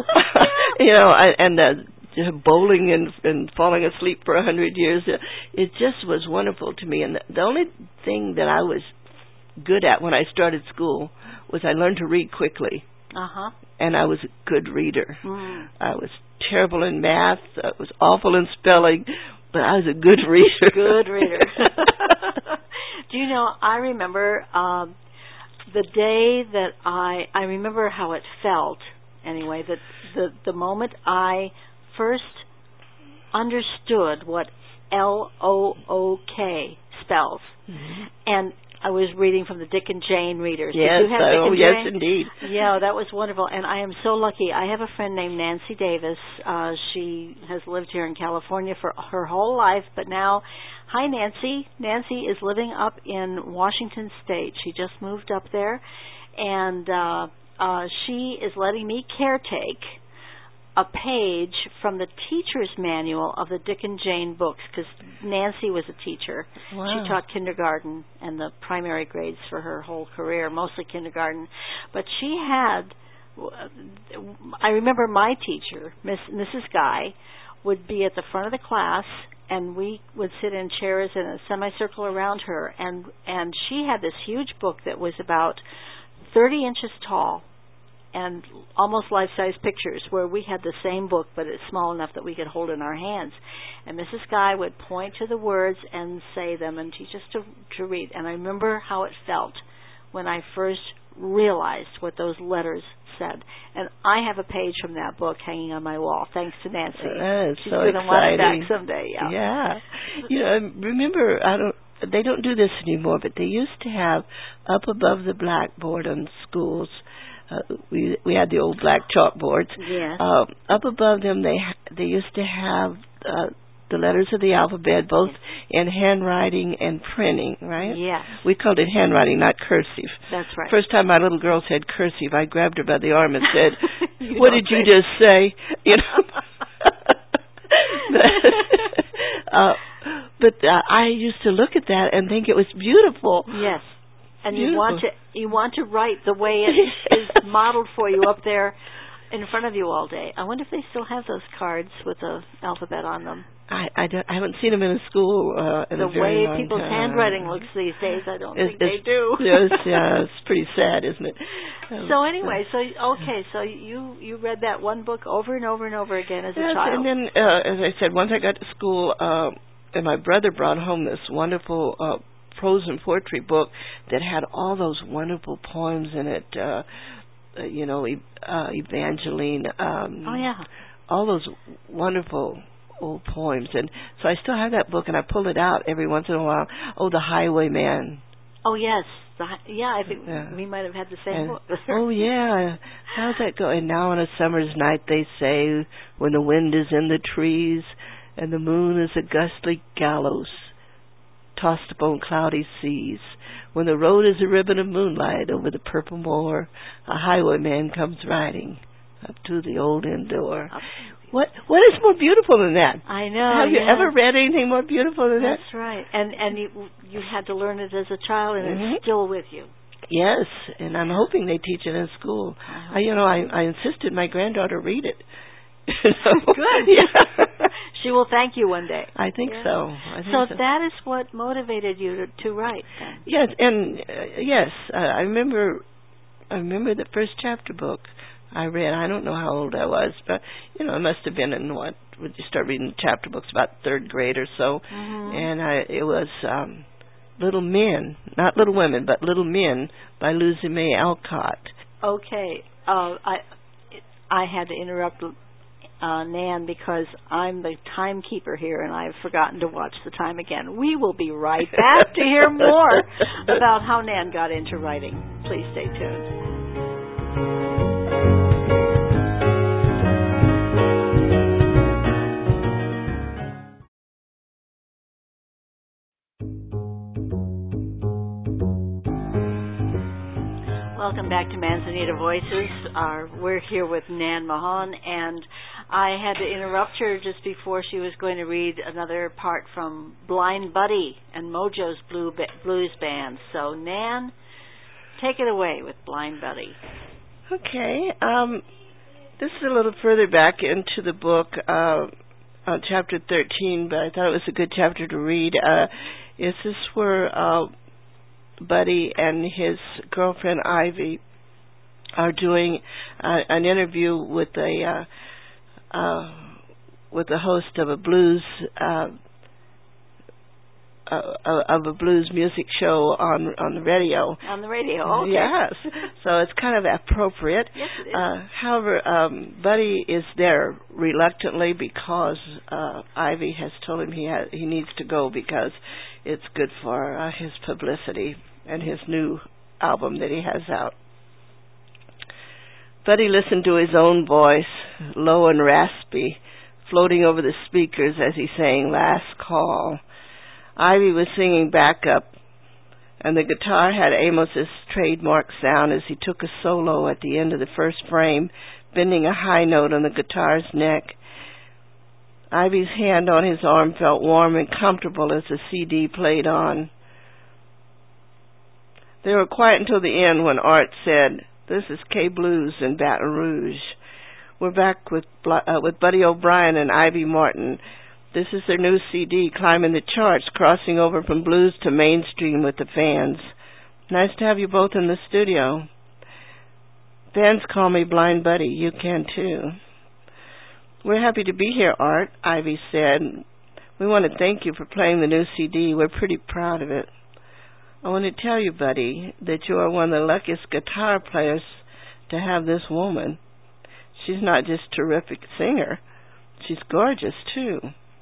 And bowling and falling asleep for 100 years. It just was wonderful to me. And the only thing that I was good at when I started school was I learned to read quickly. And I was a good reader. I was terrible in math. I was awful in spelling, but I was a good reader. Good reader. Do you know, I remember the day that I remember how it felt, anyway, that the moment I first understood what L-O-O-K spells. And I was reading from the Dick and Jane readers. Yes, Did you have Dick and yes, Jane? indeed. Yeah, that was wonderful. And I am so lucky. I have a friend named Nancy Davis. She has lived here in California for her whole life, but now, hi, Nancy. Nancy is living up in Washington State. She just moved up there, and she is letting me caretake a page from the teacher's manual of the Dick and Jane books, because Nancy was a teacher. Wow. She taught kindergarten and the primary grades for her whole career, mostly kindergarten. But she had, I remember my teacher, Mrs. Guy, would be at the front of the class, and we would sit in chairs in a semicircle around her, and she had this huge book that was about 30 inches tall and almost life-size pictures, where we had the same book, but it's small enough that we could hold in our hands. And Mrs. Guy would point to the words and say them and teach us to read. And I remember how it felt when I first realized what those letters said. And I have a page from that book hanging on my wall, thanks to Nancy. That is She's so going to want it exciting. back someday. Yeah. You know, remember, they don't do this anymore, but they used to have up above the blackboard on schools. We had the old black chalkboards. Yes. Up above them, they used to have the letters of the alphabet, both in handwriting and printing, right? Yes. We called it handwriting, not cursive. That's right. First time my little girl said cursive, I grabbed her by the arm and said, "What did you just say?" You know. But I used to look at that and think it was beautiful. Yes. And Beautiful. you want to write the way it is modeled for you up there in front of you all day. I wonder if they still have those cards with the alphabet on them. I haven't seen them in a school in a very long way people's time. handwriting looks these days, I don't think they do. It's pretty sad, isn't it? So anyway, so you read that one book over and over and over again as a child. And then, as I said, once I got to school, and my brother brought home this wonderful prose and poetry book that had all those wonderful poems in it. Evangeline. All those wonderful old poems, and so I still have that book, and I pull it out every once in a while. Oh, The Highwayman. Oh yes, I think we might have had the same book. Oh yeah, how's that go? And now on a summer's night, they say, when the wind is in the trees and the moon is a gustly gallows tossed upon cloudy seas, when the road is a ribbon of moonlight over the purple moor, a highwayman comes riding up to the old inn door. What is more beautiful than that? I know. Have you ever read anything more beautiful than that? That's right. And you had to learn it as a child, and it's still with you. Yes, and I'm hoping they teach it in school. I insisted my granddaughter read it. Good. Yeah. She will thank you one day. I think so. So that is what motivated you to write, then. Yes, and I remember the first chapter book I read. I don't know how old I was, but I must have been in would you start reading chapter books about third grade or so, and it was Little Men, not Little Women, but Little Men by Lucy May Alcott. Okay, I had to interrupt Nan, because I'm the timekeeper here, and I've forgotten to watch the time again. We will be right back to hear more about how Nan got into writing. Please stay tuned. Welcome back to Manzanita Voices. We're here with Nan Mahon, and I had to interrupt her just before she was going to read another part from Blind Buddy and Mojo's Blues Band. So, Nan, take it away with Blind Buddy. Okay. This is a little further back into the book, on chapter 13, but I thought it was a good chapter to read. This is where Buddy and his girlfriend Ivy are doing an interview with the host of a blues music show on the radio. On the radio, okay. Yes, so it's kind of appropriate. Yes, it is. However, Buddy is there reluctantly because Ivy has told him he needs to go because it's good for his publicity and his new album that he has out. Buddy listened to his own voice, low and raspy, floating over the speakers as he sang Last Call. Ivy was singing backup, and the guitar had Amos's trademark sound as he took a solo at the end of the first frame bending a high note on the guitar's neck. Ivy's hand on his arm felt warm and comfortable as the CD played on. They were quiet until the end when Art said, "This is K-Blues in Baton Rouge. We're back with Buddy O'Brien and Ivy Martin. This is their new CD, climbing the charts, crossing over from blues to mainstream with the fans. Nice to have you both in the studio. Fans call me Blind Buddy. You can too." "We're happy to be here, Art," Ivy said. "We want to thank you for playing the new CD. We're pretty proud of it. I want to tell you, Buddy, that you are one of the luckiest guitar players to have this woman. She's not just a terrific singer. She's gorgeous, too."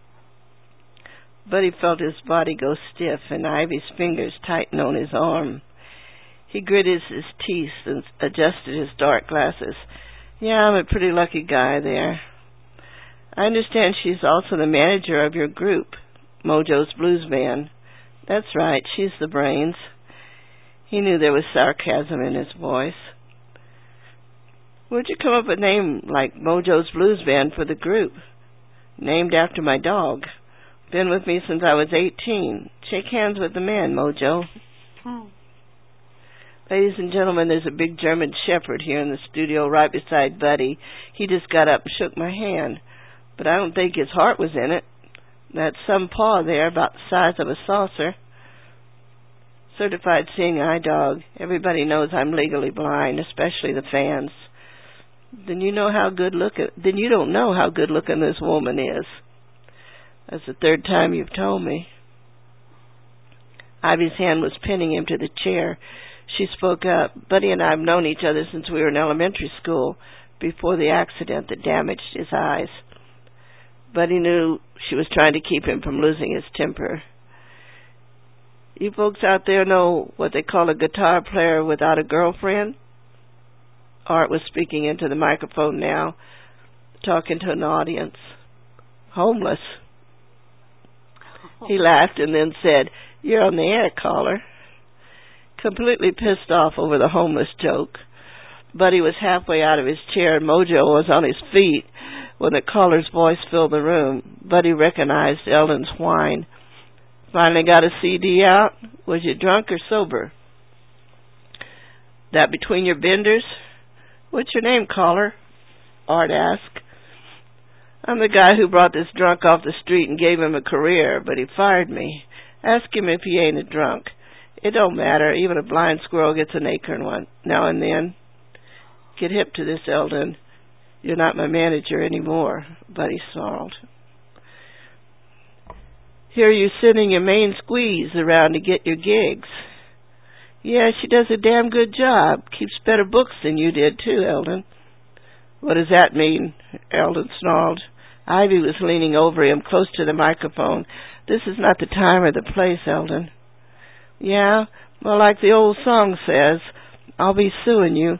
Buddy felt his body go stiff and Ivy's fingers tighten on his arm. He gritted his teeth and adjusted his dark glasses. "Yeah, I'm a pretty lucky guy there. I understand she's also the manager of your group, Mojo's Blues Band." "That's right, she's the brains." He knew there was sarcasm in his voice. "Where'd you come up with a name like Mojo's Blues Band for the group?" "Named after my dog. Been with me since I was 18. Shake hands with the man, Mojo." "Ladies and gentlemen, there's a big German shepherd here in the studio right beside Buddy. He just got up and shook my hand, but I don't think his heart was in it. That's some paw there about the size of a saucer. Certified seeing eye dog. Everybody knows I'm legally blind, especially the fans." Then you don't know how good looking this woman is." "That's the third time you've told me." Ivy's hand was pinning him to the chair. She spoke up. "Buddy and I have known each other since we were in elementary school, before the accident that damaged his eyes." Buddy knew she was trying to keep him from losing his temper. "You folks out there know what they call a guitar player without a girlfriend?" Art was speaking into the microphone now, talking to an audience. "Homeless." He laughed and then said, "You're on the air, caller." Completely pissed off over the homeless joke, Buddy was halfway out of his chair and Mojo was on his feet when the caller's voice filled the room. Buddy recognized Eldon's whine. "Finally got a CD out? Was you drunk or sober?" "That between your benders?" "What's your name, caller?" Art asked. "I'm the guy who brought this drunk off the street and gave him a career, but he fired me. Ask him if he ain't a drunk. It don't matter. Even a blind squirrel gets an acorn one now and then. Get hip to this, Eldon. You're not my manager anymore," Buddy snarled. "Here you're sending your main squeeze around to get your gigs." "Yeah, she does a damn good job. Keeps better books than you did, too, Eldon." "What does that mean?" Eldon snarled. Ivy was leaning over him, close to the microphone. "This is not the time or the place, Eldon." "Yeah, well, like the old song says, I'll be suing you."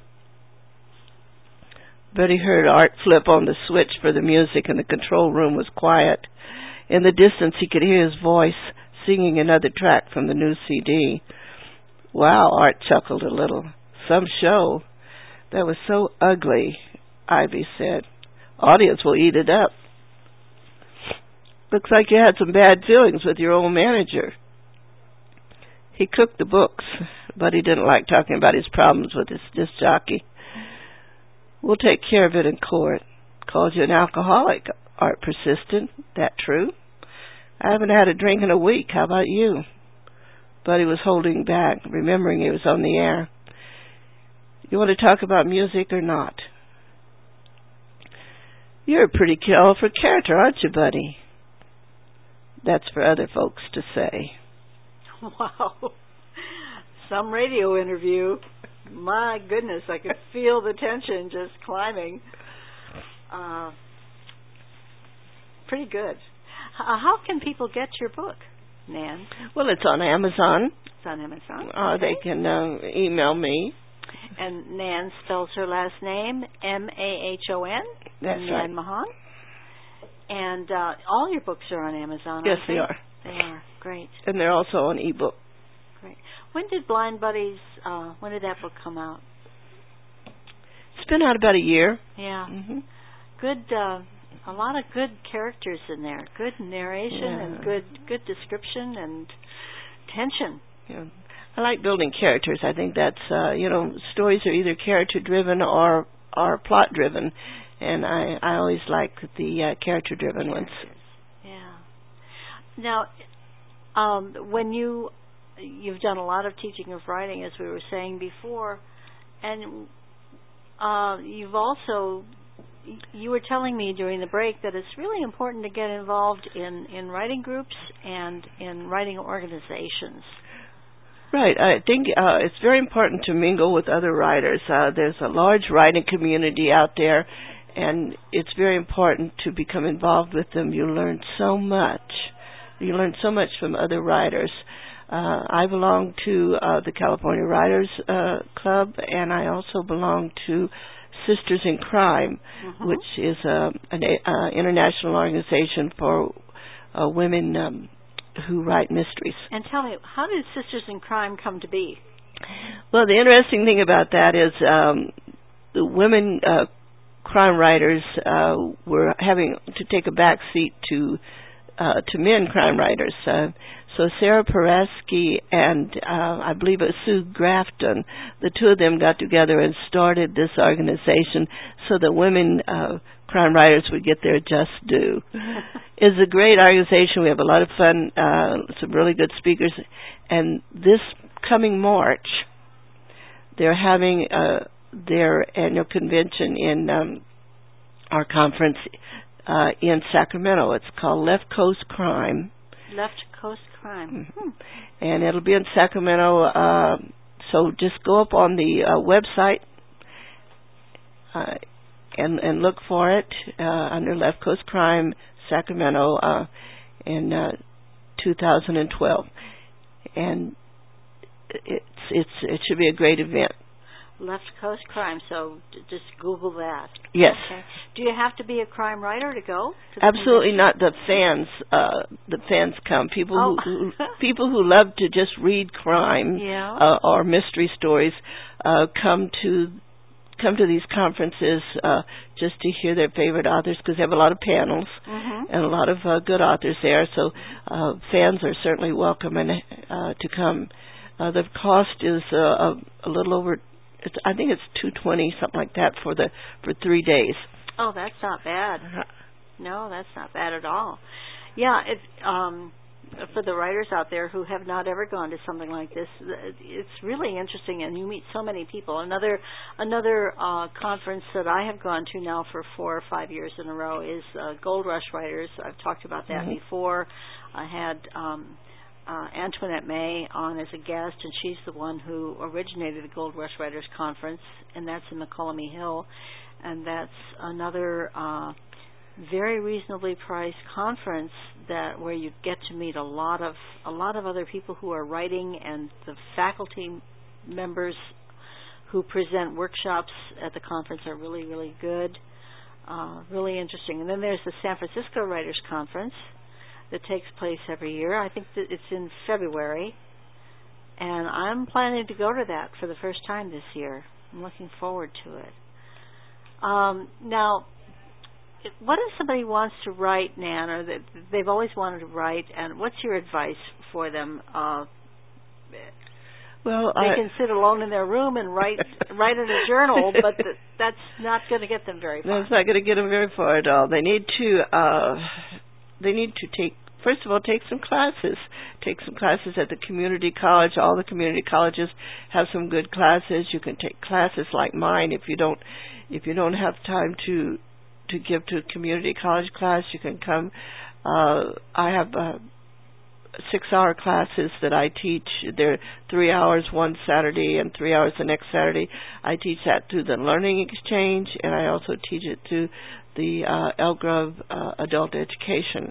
Buddy heard Art flip on the switch for the music, and the control room was quiet. In the distance, he could hear his voice singing another track from the new CD. "Wow," Art chuckled a little. "Some show." "That was so ugly," Ivy said. "Audience will eat it up." "Looks like you had some bad feelings with your old manager." He cooked the books, but he didn't like talking about his problems with his disc jockey. "We'll take care of it in court." "Called you an alcoholic," Art persisted. "That true?" "I haven't had a drink in a week. How about you?" Buddy was holding back, remembering he was on the air. "You want to talk about music or not?" "You're a pretty colorful character, aren't you, Buddy?" "That's for other folks to say." Wow. Some radio interview. My goodness, I could feel the tension just climbing. Pretty good. How can people get your book, Nan? Well, it's on Amazon. It's on Amazon. Okay. They can email me. And Nan spells her last name Mahon. That's Nan right. Mahon. And all your books are on Amazon. Yes, they are. They are. Great. And they're also on ebook. Great. When did Blind Buddies, when did that book come out? It's been out about a year. Yeah. Mm-hmm. Good. A lot of good characters in there. Good narration and good description and tension. Yeah. I like building characters. I think that's stories are either character driven or plot driven, and I always like the character driven ones. Yeah. Now, when you've done a lot of teaching of writing, as we were saying before, and you were telling me during the break that it's really important to get involved in writing groups and in writing organizations. Right. I think it's very important to mingle with other writers. There's a large writing community out there, and it's very important to become involved with them. You learn so much. You learn so much from other writers. I belong to the California Writers Club, and I also belong to Sisters in Crime, which is an international organization for women who write mysteries. And tell me, how did Sisters in Crime come to be? Well, the interesting thing about that is the women crime writers were having to take a back seat to men crime writers. So Sarah Peresky and I believe it was Sue Grafton, the two of them got together and started this organization so that women crime writers would get their just due. It's a great organization. We have a lot of fun, some really good speakers. And this coming March, they're having their annual convention in our conference in Sacramento. It's called Left Coast Crime. Left Coast Crime. Mm-hmm. And it'll be in Sacramento. So just go up on the website and look for it under Left Coast Crime Sacramento in 2012. And it should be a great event. Left Coast Crime, so just Google that. Yes. Okay. Do you have to be a crime writer to go? Absolutely not. The fans come. People who love to just read crime or mystery stories come to these conferences just to hear their favorite authors, because they have a lot of panels and a lot of good authors there. So fans are certainly welcome to come. The cost is a little over. I think it's $220, something like that, for 3 days. Oh, that's not bad. No, that's not bad at all. Yeah, for the writers out there who have not ever gone to something like this, it's really interesting, and you meet so many people. Another conference that I have gone to now for 4 or 5 years in a row is Gold Rush Writers. I've talked about that before. I had Antoinette May on as a guest, and she's the one who originated the Gold Rush Writers Conference, and that's in McCollum Hill, and that's another very reasonably priced conference where you get to meet a lot of other people who are writing, and the faculty members who present workshops at the conference are really, really good, really interesting. And then there's the San Francisco Writers Conference that takes place every year. I think that it's in February, and I'm planning to go to that for the first time this year. I'm looking forward to it. Now, what if somebody wants to write, Nan, or they've always wanted to write, and what's your advice for them? Well, they can sit alone in their room and write in a journal, but that's not going to get them very far. That's not going to get them very far at all. They need to take some classes. Take some classes at the community college. All the community colleges have some good classes. You can take classes like mine. If you don't have time to give to a community college class, you can come. I have 6-hour classes that I teach. They're 3 hours one Saturday and 3 hours the next Saturday. I teach that through the Learning Exchange, and I also teach it through the Elk Grove Adult Education.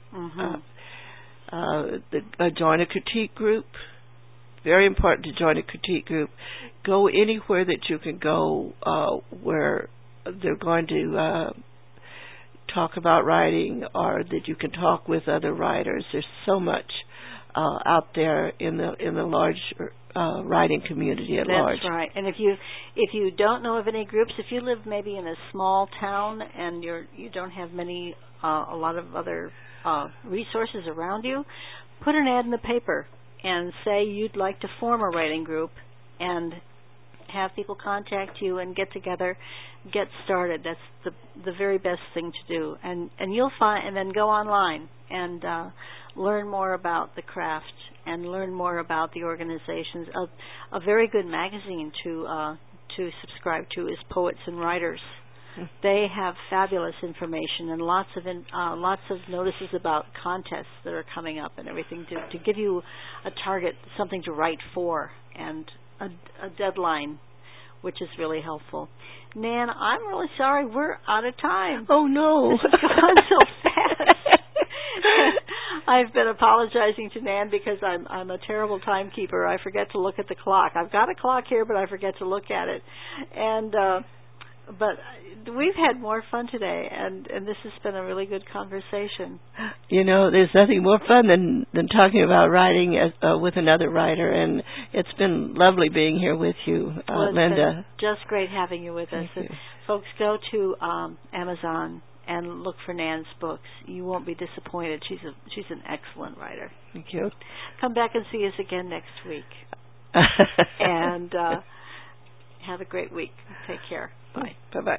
Join a critique group. Very important to join a critique group. Go anywhere that you can go where they're going to talk about writing, or that you can talk with other writers. There's so much out there in the large writing community at large. That's right. And if you don't know of any groups, if you live maybe in a small town and you don't have a lot of other resources around you, put an ad in the paper and say you'd like to form a writing group and have people contact you and get together, get started. That's the very best thing to do. And you'll find, and then go online and learn more about the craft and learn more about the organizations. A very good magazine to subscribe to is Poets and Writers. They have fabulous information and lots of notices about contests that are coming up and everything to give you a target, something to write for, and a deadline, which is really helpful. Nan, I'm really sorry we're out of time. Oh no, this has gone so fast. I've been apologizing to Nan because I'm a terrible timekeeper. I forget to look at the clock. I've got a clock here, but I forget to look at it. And but we've had more fun today, and this has been a really good conversation. You know, there's nothing more fun than talking about writing with another writer, and it's been lovely being here with you, Linda. Just great having you with us. And folks, go to Amazon and look for Nan's books. You won't be disappointed. She's an excellent writer. Thank you. Come back and see us again next week. And have a great week. Take care. Bye. Bye-bye.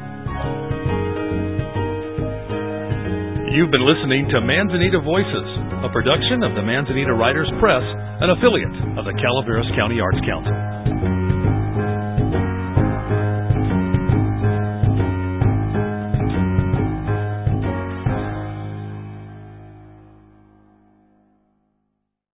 You've been listening to Manzanita Voices, a production of the Manzanita Writers Press, an affiliate of the Calaveras County Arts Council.